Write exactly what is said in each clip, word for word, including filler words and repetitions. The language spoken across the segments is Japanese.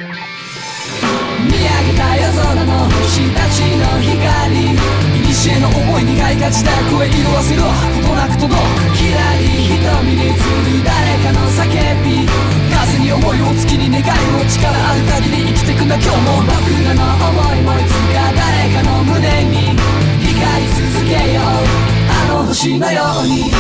見上げた夜空の星たちの光、古の思い苦いがちだ声色あせろことなく届くきらり瞳に映る誰かの叫び、風に思いを月に願いを力ある限り生きてくんだ今日も。僕らの思いもいつか誰かの胸に光り続けようあの星のように。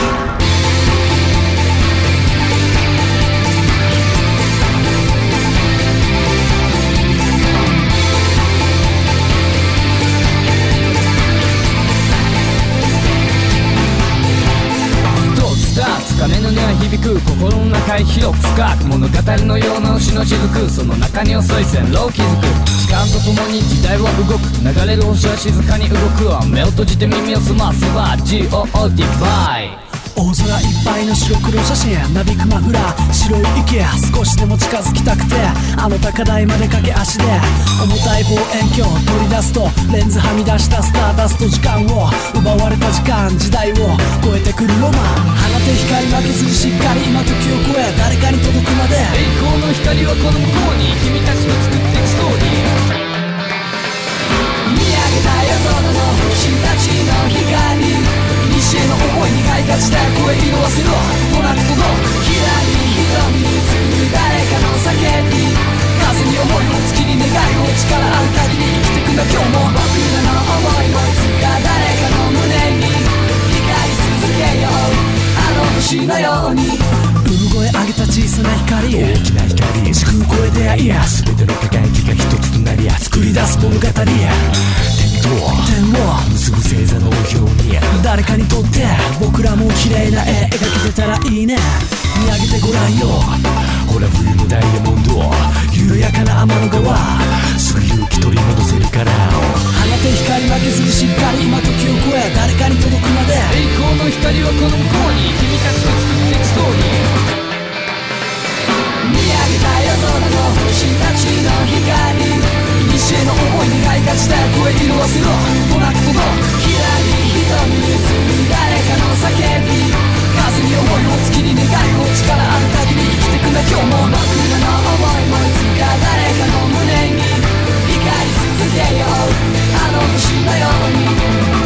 鐘の音は響く心の中へ広く深く物語のような星の雫、その中に遅い線路を築く。時間とともに時代は動く、流れる星は静かに動く。目を閉じて耳を澄ませば ジーオー ディバイ。 大空いっぱいの白黒写真なびくマフラー白い池、少しでも近づきたくてあの高台まで駆け足で重たい望遠鏡取り出すとレンズはみ出したスターダスト、時間を奪われた時間時代を超えてくるロマン、放て光負けずにしっかり今時を超え誰かに届くまで。 栄光の光はこの向こうに君たちと作っていくストーリー。 見上げた夜空の星たちの光、古の思い苦いがちだ声色あせろことなく届くきらり瞳に映る誰かの叫び、風に思いを月に願いを力ある限り生きてくんだ今日も。僕らの思いもいつか誰かの胸に光り続けようあの星のように。 産声上げた小さな光、大きな光時空超え出会いや全ての輝きが一つとなり作り出す物語、点を結ぶ星座の表に誰かにとって僕らも綺麗な絵描けてたらいいね。見上げてごらんよほら冬のダイヤモンド、緩やかな天の川すぐ勇気取り戻せるから。放て光負けずにしっかり今時を超え誰かに届くまで。 栄光の光はこの向こうに君たちと作っていくストーリー。 見上げた夜空の星たちの光、古の思い苦いがちだ声色あせろことなく届くきらり瞳に映る誰かの叫び、風に思いを月に願いを力ある限り生きてくんだ今日も。僕らの思いもいつか誰かの胸に光り続けようあの星のように。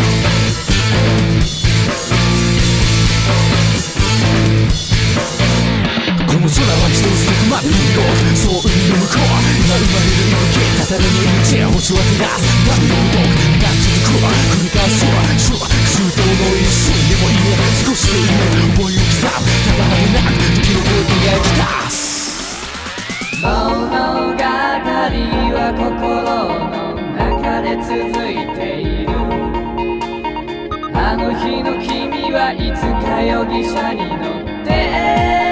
この空は一つそこまで広く、そう海の向こう今生まれる息たたらに命星は照らすバブルの動くが続く繰り返す周到の一瞬でもいいね少しでいいね思いを刻むただ果てなく時の声で描き出す。 物語は心の中で続いている。あの日の君はいつか容疑者に乗って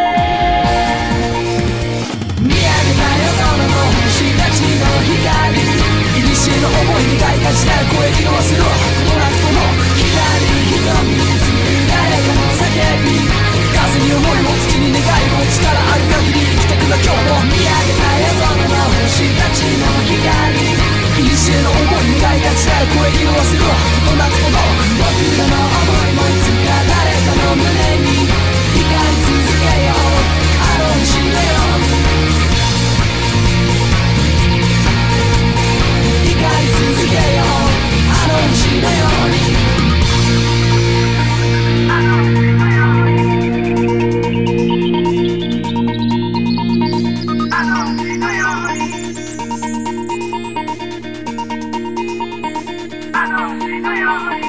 星たちの光、古の思い苦いがちだ声色あせろことなく届くきらり瞳に映る誰かの叫び、風に思いを月に願いを力ある限り生きてくんだ今日も。見上げた夜空の星たちの光、古の思い苦いがちだ声色あせろことなく届く。僕らの思いもいつか誰かの胸に光り続けようあの星のように。光り続けようあの星のように。あの星のように。あの星のように。